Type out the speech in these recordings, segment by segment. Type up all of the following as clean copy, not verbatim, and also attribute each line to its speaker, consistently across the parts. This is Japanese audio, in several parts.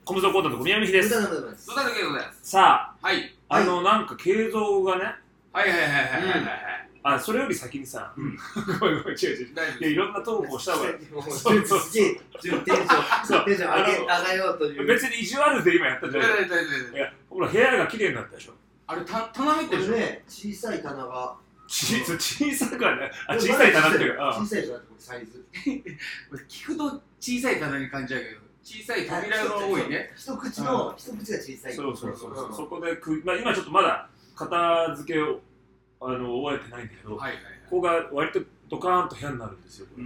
Speaker 1: コムゾコータの小宮美です。
Speaker 2: 野田でございます。
Speaker 3: 野田でございます。
Speaker 1: さあ、
Speaker 3: はい。
Speaker 1: なんか継続がね、
Speaker 3: はい。
Speaker 1: あ、それより先にさ、ごめん違う。いや、いろんなトークをした方がいい。
Speaker 2: すげえ、テンション上げようという。
Speaker 1: 別に意地悪で今やったんじゃない。いや、ほら、部屋が綺麗になったでしょ。
Speaker 3: あれ、棚入ってるでしょ
Speaker 2: ね、小さい棚が。
Speaker 1: 小さくはね、小さい棚っていうか、
Speaker 2: 小さいじゃなくてサイズ。
Speaker 3: 聞くと小さい棚に感じちゃうけど、小さい扉が多いね。
Speaker 2: 一口が小さい。
Speaker 1: そう。そこで今ちょっとまだ片付けを終えてないんだけど、ここが割とドカーンと部屋になるんですよ。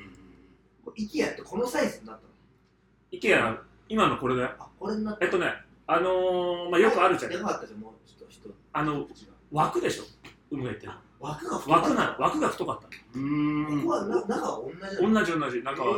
Speaker 2: IKEA ってこのサイズになったの
Speaker 1: ？IKEA 今のこれで、
Speaker 2: これになった。
Speaker 1: よくあるじゃん。
Speaker 2: よかったじゃん、もう人。
Speaker 1: 枠でしょ。海が言ってる。
Speaker 2: 枠が
Speaker 1: 太かった。
Speaker 2: ここは中は同じ。
Speaker 1: 中は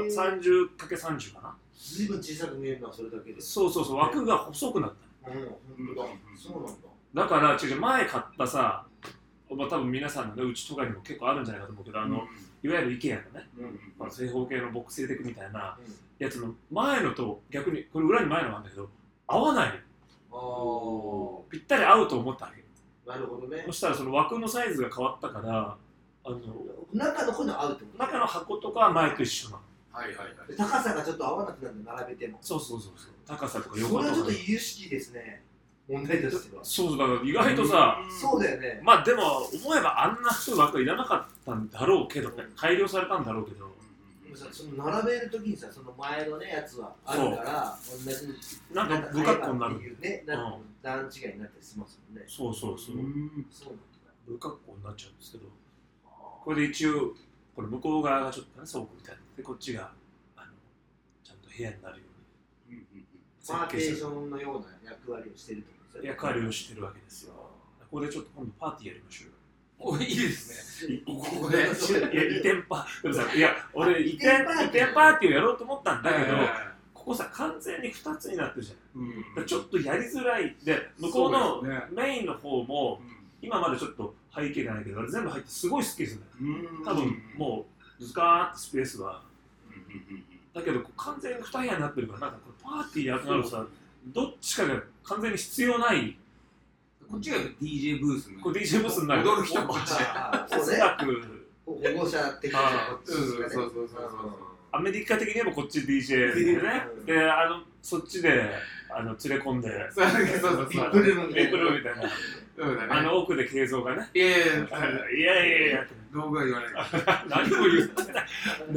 Speaker 1: 30×30 かな。
Speaker 2: 随分小さく見えるのはそれだけで。
Speaker 1: そう、枠が細くなった。
Speaker 2: 本当だ。そうなんだ。
Speaker 1: だから前買ったさ、多分皆さんのね、うちとかにも結構あるんじゃないかと思うけど、いわゆる IKEA のね、正方形のボックス入れていくみたいなやつの前のと逆に、これ裏に前のがあるんだけど、合わないの。ぴったり合うと思ったわけ。
Speaker 2: なるほどね。
Speaker 1: そしたらその枠のサイズが変わったから、
Speaker 2: 中の方に合うってこと？
Speaker 1: 中の箱とかは前と一緒なの。
Speaker 2: 高さがちょっと合わなくなるんで並べても。
Speaker 1: そう。高さとか横とか。
Speaker 2: それはちょっと有識ですね。問題としては。
Speaker 1: そうだから意外とさ、
Speaker 2: そうだよね。
Speaker 1: まあでも思えばあんな太い枠はいらなかったんだろうけどね、改良されたんだろうけど。
Speaker 2: その並べるときにさ、その前のねやつはあるから同じ
Speaker 1: なんか不格好になる
Speaker 2: っていうね、段違いになったりしますもんね。
Speaker 1: そう。
Speaker 2: そうなんだ。
Speaker 1: 不格好になっちゃうんですけど、これで一応これ向こう側がちょっとね倉庫みたいなで、こっちがちゃんと部屋になるように
Speaker 2: パーテーションのような役割をしてるってことですよね。
Speaker 1: 役割をしてるわけですよ。ここでちょっと今度パーティーやりましょうよ。
Speaker 3: いいですね。ここで。
Speaker 1: いや、移転パ俺移転パーティーをやろうと思ったんだけど、ここさ完全に2つになってるじゃん。ちょっとやりづらいで、向こうのメインの方も今までちょっと背景がないけど、全部入ってすごいスペースだよ。多分もうズカーってスペースは。だけど完全に2部屋になってるから、なんかこれパーティーやるとなるとさ、どっちかが完全に必要ない。
Speaker 3: こっちが DJ ブース
Speaker 1: これ DJ ブースになる。
Speaker 3: 踊る人こっちで。
Speaker 1: おそらく
Speaker 2: 保護者的なこっちがね。
Speaker 3: そう。
Speaker 1: アメリカ的に言えばこっち DJ でね。で、そっちで連れ込んで、
Speaker 3: そう。
Speaker 2: ビップルームみたいな。
Speaker 1: 奥で継続がね。
Speaker 3: いや。道具は言わない。
Speaker 1: 何も言ってない。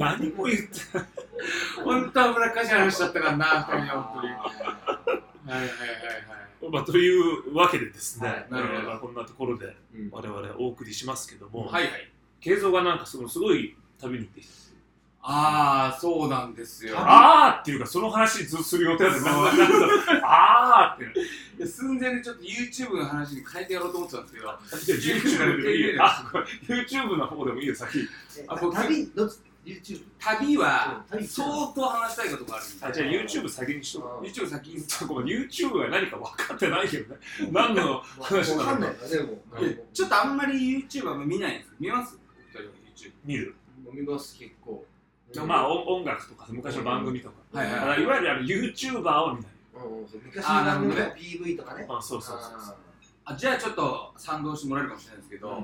Speaker 3: 本当は村かしい話だったからな、本当に。
Speaker 1: というわけでですね、
Speaker 3: なるほど。
Speaker 1: こんなところで我々お送りしますけども、
Speaker 3: 慶
Speaker 1: 三がなんかすごい旅に行ってきた。
Speaker 3: そうなんですよ。
Speaker 1: っていうかその話ずっとする予定だったんです。
Speaker 3: 寸前でちょっと YouTube の話に変えてやろうと思ってたんですけど、
Speaker 1: YouTube の方でもいいよ、先。
Speaker 3: 旅は相当話したいことがあるんで。
Speaker 1: じゃあ YouTube 先にしとこう。
Speaker 3: YouTube 先に。
Speaker 1: YouTube が何か分かってないけどね。何の話なのか。
Speaker 3: ちょっとあんまり YouTube は見ないんです。見ます？
Speaker 1: 見る。
Speaker 2: 見ます結構。
Speaker 1: まあ音楽とか昔の番組とか。いわゆるYouTuber を見ない。
Speaker 2: 昔の番組の PV とかね。
Speaker 1: そう。
Speaker 3: じゃあちょっと賛同してもらえるかもしれないですけど、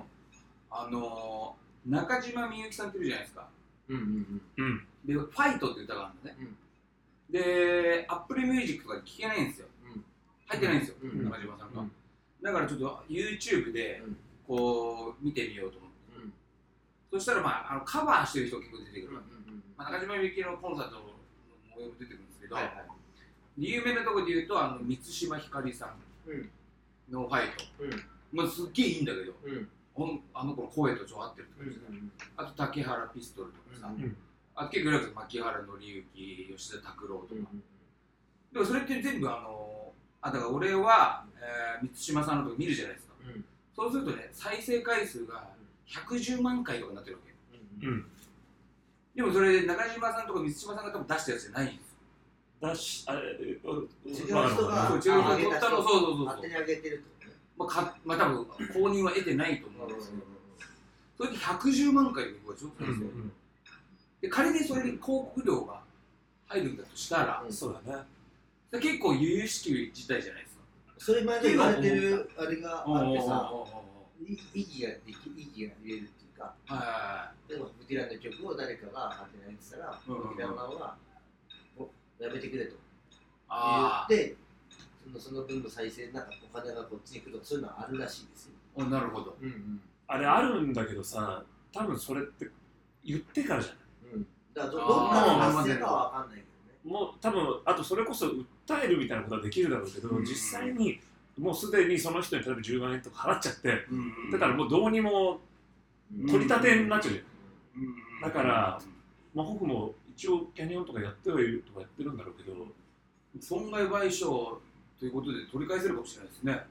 Speaker 3: 中島みゆきさんっているじゃないですか。で、ファイトって歌があるのね。で、Apple Music とかで聴けないんですよ。入ってないんですよ、中島さんが。だからちょっと YouTube でこう見てみようと思って。そしたらカバーしてる人結構出てくる。中島みゆきのコンサートの模様も出てくるんですけど、有名なところで言うと満島ひかりさんのファイト。すっげえいいんだけど。あの子の声とちょっと合ってるって感じで、あと竹原ピストルとかさ、あと結構いるわけです。牧原紀之、吉田拓郎とか。でもそれって全部だから俺は満島さんのとこ見るじゃないですか。そうするとね、再生回数が110万回とかになってるわけ。でもそれで中島さんとか満島さんが多分出したやつじゃないんですよ。
Speaker 2: 違う人が勝手に上げてるって
Speaker 3: 多分公認は得てないと思うんですけど、それで110万回僕はちょっとですよ。で仮にそれに広告料が入るんだとしたら、
Speaker 1: そうだね。
Speaker 3: 結構由々しき事態じゃないですか。
Speaker 2: それ前で言われてるあれがあってさ、意義が言えるっていうか、でもブティランの曲を誰かが勝手にやってたら、ブティランはやめてくれと言って、その分の再生、なんかお金がこっちに来るとか、そういうのはあるらしいですよ。
Speaker 3: なるほど。
Speaker 1: あれあるんだけどさ、多分それって言ってからじゃない。
Speaker 2: だからどっから発生かは分かんないけどね。
Speaker 1: もう多分あとそれこそ訴えるみたいなことはできるだろうけど、実際にもうすでにその人に例えば10万円とか払っちゃって、だからもうどうにも取り立てになっちゃうじゃん。だから、まあ、僕も一応キャニオンとかやってはいるとかやってるんだろうけど、
Speaker 3: 損害賠償ということで取り返せるかもしれないですね。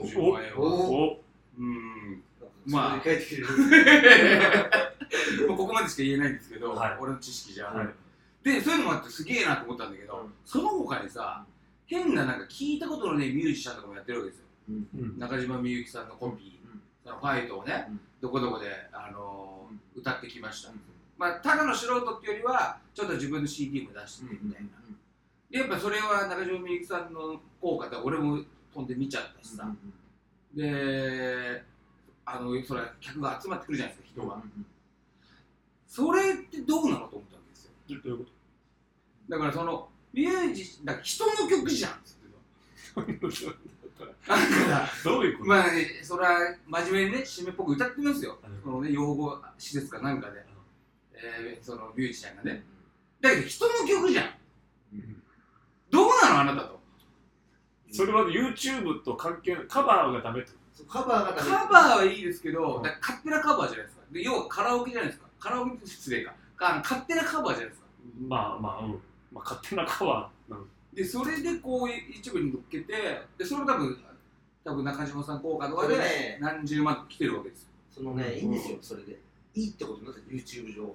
Speaker 3: まあ
Speaker 2: 帰ってくる
Speaker 3: ここまでしか言えないんですけど、俺の知識じゃ、でそういうのもあってすげえなと思ったんだけど、その他にさ、変ななんか聞いたことのねミュージシャンとかもやってるわけですよ。中島みゆきさんのコピー、ファイトをね、どこどこで歌ってきました。まあただの素人っていうよりはちょっと自分の CD も出してみたいな。でやっぱそれは中島みゆきさんの効果で俺も飛んで見ちゃったしさ。でそれ客が集まってくるじゃないですか、人が。それってどうなのと思ったわけですよ。
Speaker 1: どういうこと？
Speaker 3: だからそのミュージシャンだから人の曲じゃんっつって
Speaker 1: どういうこと？
Speaker 3: まあね、それは真面目にね、締めっぽく歌ってますよ。そのね、養護施設かなんかで、そのミュージシャンがね。だけど人の曲じゃん。どうなのあなたと。
Speaker 1: それは YouTube と関係ない、カバーがダメって。
Speaker 2: カバーがダメ。
Speaker 3: カバーはいいですけど、だから勝手なカバーじゃないですか。で要はカラオケじゃないですか。カラオケって失礼か。勝手なカバーじゃないですか。
Speaker 1: まあ勝手なカバーなの。で
Speaker 3: それでこう一部に乗っけて、でそれも多分中島さん効果とかで何十万来てるわけですよ。
Speaker 2: そのね、いいんですよ、それで。いいってことになって YouTube 上。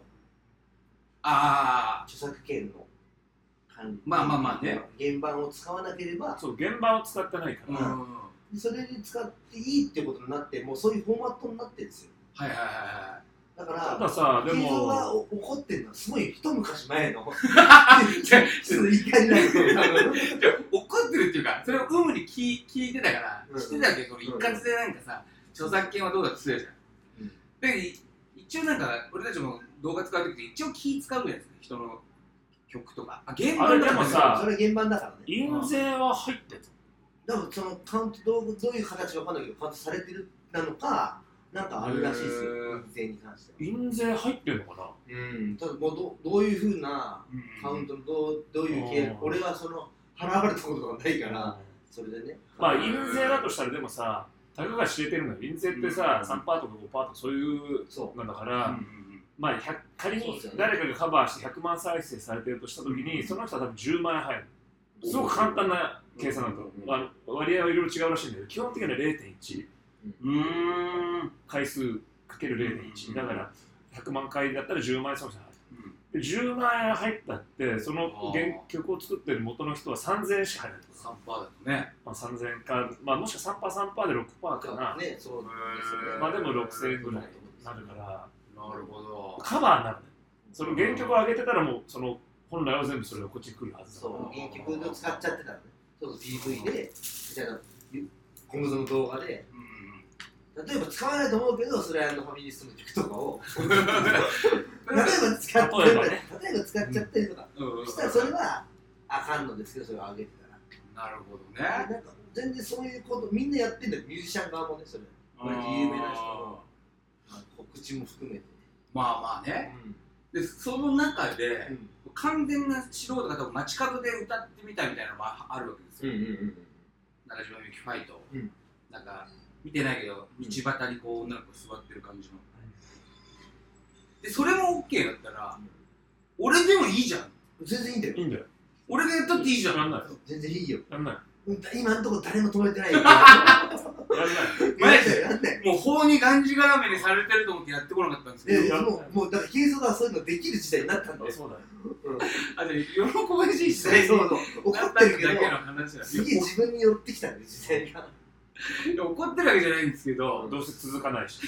Speaker 2: 著作権の管理。
Speaker 3: まあね。
Speaker 2: 原版を使わなければ。
Speaker 1: そう、原版を使ってないから。
Speaker 2: それで使っていいってことになって、もうそういうフォーマットになってるんですよ。だから、
Speaker 1: たださ、でも
Speaker 2: 映像が起こってるのはすごい一昔前の。ちょっと言い換えないけど、
Speaker 3: 怒ってるっていうか、それを主に聞いてたから、知ってたけど、一括でなんかさ、著作権はどうだってするじゃん。で、一応なんか、俺たちも動画使うときって一応気使うじゃないですか、人の曲とか。
Speaker 1: 原版だからさ、
Speaker 2: それ原版だからね。
Speaker 1: 印税は入ってる。
Speaker 2: だからそのカウントどういう形かわかんないけど、カウントされてるなのか、なんかあるらしいですよ、印税に関しては。
Speaker 1: 印税入ってるのかな。
Speaker 2: ただもうどういうふうなカウントのどういう系、俺はその払われたことがないから、それでね。
Speaker 1: まあ印税だとしたらでもさ、たかが知れてるのよ。印税ってさ、3%とか5%とかそういうなんだから、まあ仮に誰かがカバーして100万再生されてるとしたときに、その人は多分10万円入る。すごく簡単な計算だと。割合はいろいろ違うらしいんだけど、基本的には 0.1。回数かける 0.1 だから100万回だったら10万円損したはず、で10万円入ったってその原曲を作ってる元の人は3000円しか入らない。
Speaker 3: 3% だとね、
Speaker 1: まあ、3000円か、まあ、もしくは 3% で 6% かな、
Speaker 2: ね、そうですね。
Speaker 1: まあでも6000円ぐらいになるから、
Speaker 3: なるほど、
Speaker 1: カバーになるね。その原曲を上げてたらもうその本来は全部それがこっちに来るはずだ。
Speaker 2: そう原曲を使っちゃってたらね、そう PV でみたいな今後その動画で、例えば使わないと思うけど、それはファミリーストの曲とかを例えば使っちゃったりとかしたらそれはあかんのですけど、それを上げてたら。
Speaker 3: なるほどね。
Speaker 2: なんか全然そういうことみんなやってんだよ、ミュージシャン側もね、それ割と有名な人の告知も含めて。
Speaker 3: まあね、でその中で完全な素人が多分街角で歌ってみたみたいなのもあるわけですよ。中島みゆきファイト、なんか見てないけど道端にこう女の子座ってる感じの、でそれも OK だったら、俺でもいいじゃん。
Speaker 2: 全然いいんだよ。
Speaker 1: いいんだよ。
Speaker 3: 俺がやったっていいじゃん。
Speaker 1: やんない。
Speaker 2: 全然いいよ。
Speaker 1: やんない。
Speaker 2: 今のところ誰も止めてないよ。
Speaker 1: やんない。
Speaker 3: マジでもう法にがんじがらめにされてると思ってやってこなかったんですけど、
Speaker 2: もうだから軽装がそういうのできる時代になったんだよ。
Speaker 1: そうだよ。
Speaker 3: あれ喜ばしい時代に
Speaker 2: 怒ってるけど、
Speaker 3: だけの話だ。
Speaker 2: すげえ自分に寄ってきたんだよ、時代が。
Speaker 3: 怒ってるわけじゃないんですけど、
Speaker 1: どうせ続かないし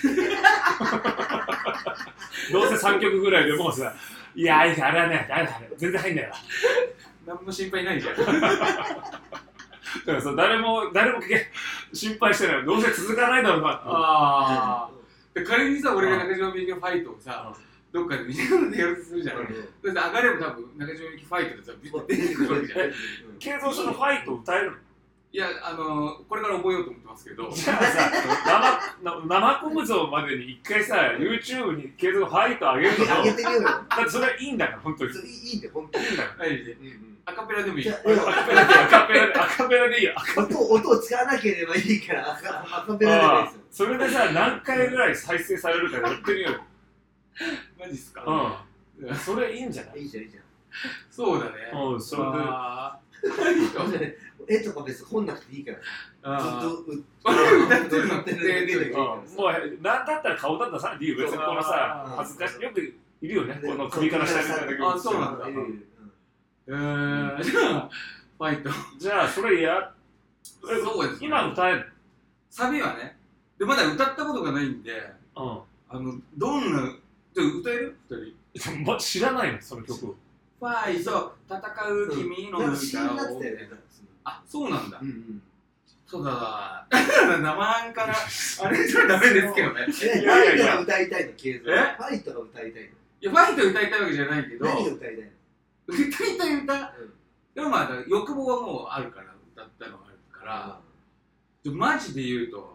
Speaker 1: どうせ3曲ぐらいでもうさ、いやあれはね、全然入んないわ。
Speaker 3: 何も心配ないじゃん。
Speaker 1: だからさ、誰も心配してない。どうせ続かないだろうな。
Speaker 3: ああ。仮にさ、俺が中島みゆきのファイトをさ、どっかで見せるでやるとするじゃん。だって上がれば多分中島みゆきファイトでさ、ビッと出てくるわけじゃん。
Speaker 1: 慶三そのファイト歌えるの？
Speaker 3: いや、これから覚えようと思ってますけど。
Speaker 1: じゃあさ、生コム像までに一回さ、YouTube に継続ファイト上げるの。
Speaker 2: 上げてみようよ。
Speaker 1: だってそれはいいんだから、本当に。
Speaker 2: いいんだよ、本当にいいんだよ。
Speaker 3: アカペラでもいい。
Speaker 1: アカペラでいいよ。
Speaker 2: 音を使わなければいいから、アカペラでもいいですよ。
Speaker 1: それでさ、何回ぐらい再生されるかやってみようよ。
Speaker 3: マジっすか？
Speaker 1: うん。それいいんじゃない？
Speaker 2: いいじゃん、いいじゃん。
Speaker 3: そうだね。
Speaker 1: うん、それ
Speaker 2: で。絵とか別に本なくていいから。ずっと
Speaker 3: 歌ってるのって
Speaker 1: もう、なんだったら顔だったらさ、別にこのさ、恥ずかしい。よくいるよね、この首から下みたいな時。
Speaker 3: あ、そうなんだ。じゃあ、ファイト。
Speaker 1: じゃあ、それ
Speaker 3: そうです。
Speaker 1: 今歌える？
Speaker 3: サビはね。で、まだ歌ったことがないんで、どんな、歌える？2人。
Speaker 1: 知らないの、その曲。
Speaker 3: ファイト、戦う君の歌を。あ、そうなんだ。そうだ、生半可な、あれじゃダメですけどね。
Speaker 2: ファイトが歌いたいの、継続。ファイトが歌いたいの。
Speaker 3: いや、ファイト歌いたいわけじゃないけど。
Speaker 2: 何が歌いたいの？
Speaker 3: 歌いたい歌。でもまあ、欲望はもうあるから、歌ったのがあるから。マジで言うと、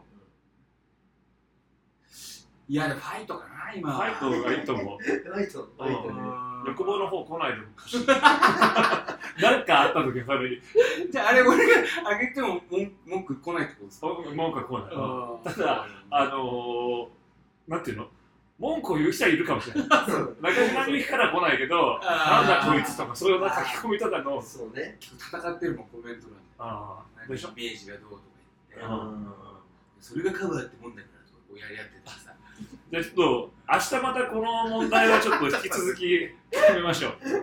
Speaker 3: いや、ファイトかな、今。
Speaker 1: ファイトがいいと思う。
Speaker 2: ファイトね。
Speaker 1: 欲望の方来ないでもほしい。なんかあった時はそれに。
Speaker 3: じゃあ、あれ俺があげても文句来ないってことですか？
Speaker 1: 文句は来ない。ただ、なんていうの？文句を言う人はいるかもしれない。中島みゆきから来ないけど、なんだこいつとか、そういう書き込みとかの。
Speaker 2: そうね。
Speaker 3: 戦ってるもん、コメント欄で。でしょ？イメージがどうとか言って。それがカバーってもんだからとか、こうやり合ってたらさ。
Speaker 1: じゃあちょっと、明日またこの問題はちょっと引き続き決めましょう。